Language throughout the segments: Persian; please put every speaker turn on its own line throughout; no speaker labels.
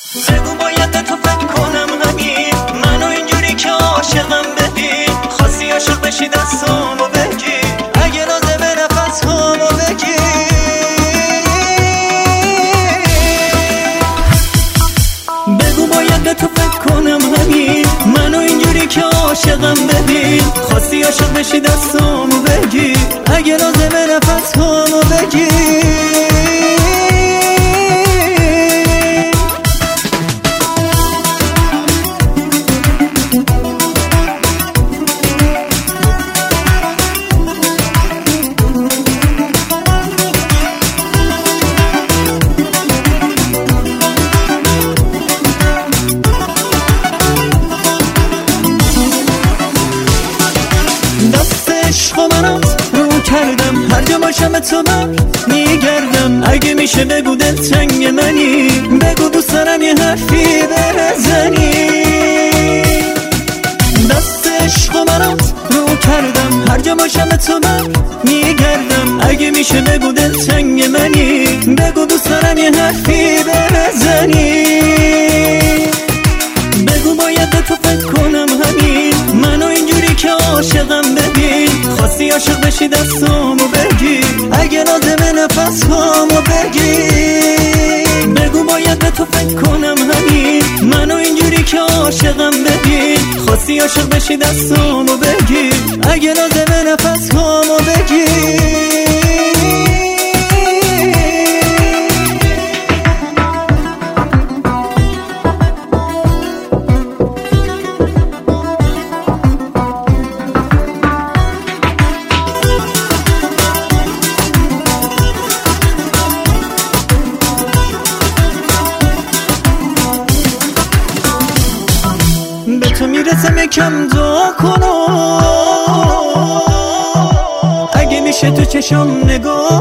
بگو باید به تو فکر کنم همین منو اینجوری که عاشقم بدی خواستی عاشق بشی دستامو بگی اگه لازمه نفس هامو بگی بگو باید به تو فکر کنم همین منو اینجوری که عاشقم بدی خواستی عاشق بشی دستامو بگی اگه لازمه نفس هامو بگی عشق منم رو کردم هر جا باشم تو من میگردم اگه میشه بگو دلتنگ منی بگو دوست دارم یه حرفی بزنی دست عشق منم رو کردم هر جا باشم تو من میگردم اگه میشه بگو دلتنگ منی بگو دوست دارم یه حرفی بزنی بگو باید به تو فکر کنم همین منو اینجوری که عاشقم ببین خواستی عاشق بشی دستامو بگی اگه لازمه نفس هامو بگی بگو باید به تو فکر کنم همین منو اینجوری که عاشقم ببین خواستی عاشق بشی دستامو بگی اگه لازمه نفس هامو بگی به تو میرسم یکم دعا کنم اگه میشه تو چشم نگاه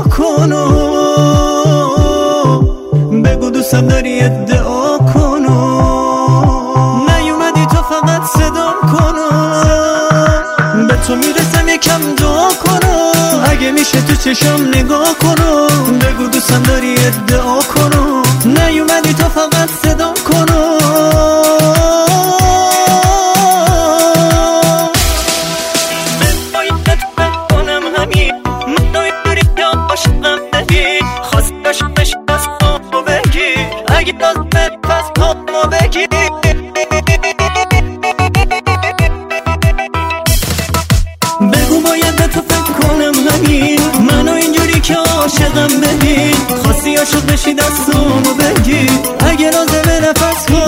کنم بگو دوستم داری ادعا کنم نیومدی تو فقط صدام کنم به تو میرسم یکم دعا کنم اگه میشه تو چشم نگاه کنم بگو دوستم داری ادعا کنم نیومدی تو فقط صدام کنم اگه لازمه پس هامو بگی بگو باید به تو فکر کنم همین منو اینجوری که عاشقم ببین خواستی عاشق بشی دستامو بگی اگه لازمه نفس